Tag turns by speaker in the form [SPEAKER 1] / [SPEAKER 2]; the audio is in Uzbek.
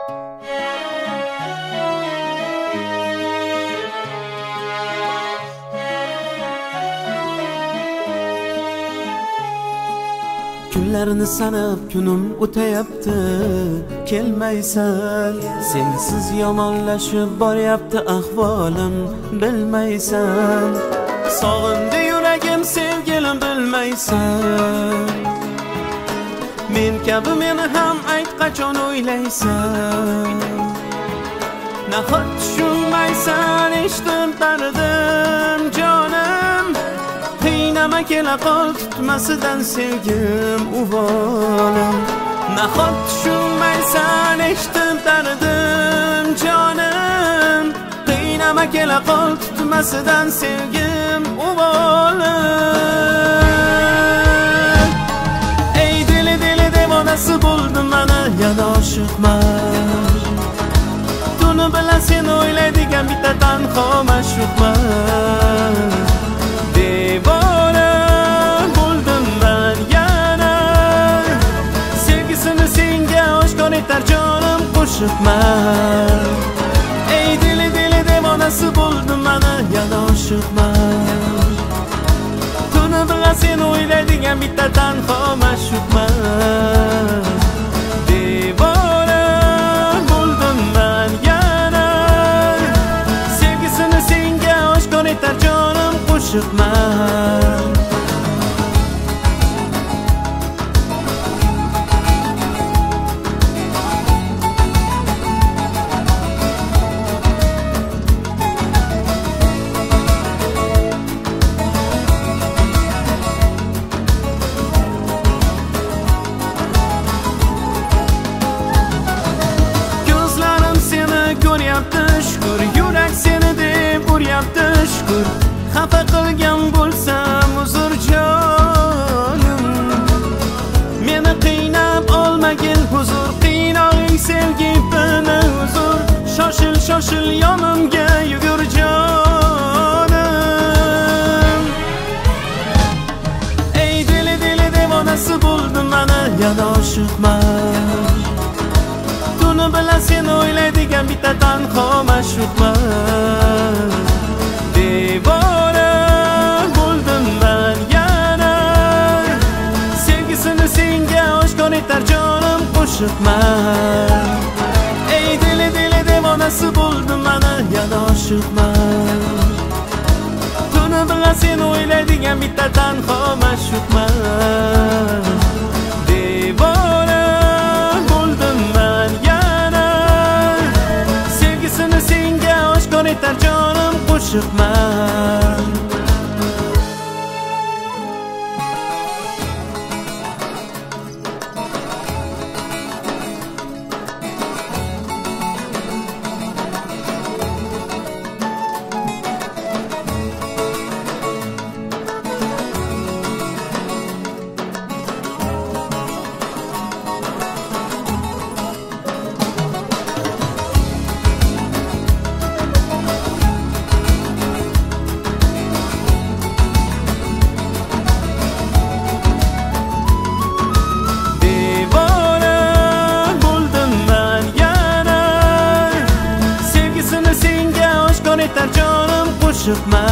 [SPEAKER 1] Kunlarni sanab kunim o'tayapti, kelmaysan. Sensiz yomonlashib boryapti ahvolim, bilmaysan. Sog'indi yuragim sevgilim, bilmaysan. Men kabi meni ham ayt qachon o'ylaysan. Nahot tushunmaysan, eshitib dardim jonim. Qiynama kela qol tutmasidan sevgim uvolim. Nahot tushunmaysan, eshitib dardim jonim. Qiynama kela qol tutmasidan sevgim uvolim. Ey dili devonasi bo'ldim mana yana oshiqman. Tuni bilan seni o'ylaydigan bitta tanho ma'shuqman. Devona bo'ldim men yana, sevgisini senga oshkor etar jonim qo'shiqman. Ey dili devonasi bo'ldim mana yana oshiqman. Tuni bilan seni o'ylaydigan bitta tanho ma'shuqman. Devona bo'ldim men yana, sevgisini senga oshkor etar jonim qo'shiqman. Ko'zlarim seni ko'ryapti shukr, yurak seni deb uryapti shukr. Xafa qilgan bo'lsam uzr jonim, meni qiynab olmagin huzur. Qiynog'ing sevgi bini huzur. Shoshil yonimga yugur jonim. Ey dili devonasi bo'ldim mana yana oshiqman. Tuni bilan seni o'ylaydigan bitta tanho ma'shuqman. Devona bo'ldim men yana, sevgisini senga oshkor etar jonim qo'shiqman. Ey dili devonasi bo'ldim mana yana oshiqman. Tuni bilan seni o'ylaydigan bitta tanho ma'shuqman. Devona bo'ldim men yana, sevgisini senga oshkor etar jonim qo'shiqman. Jonim qo'shiqman.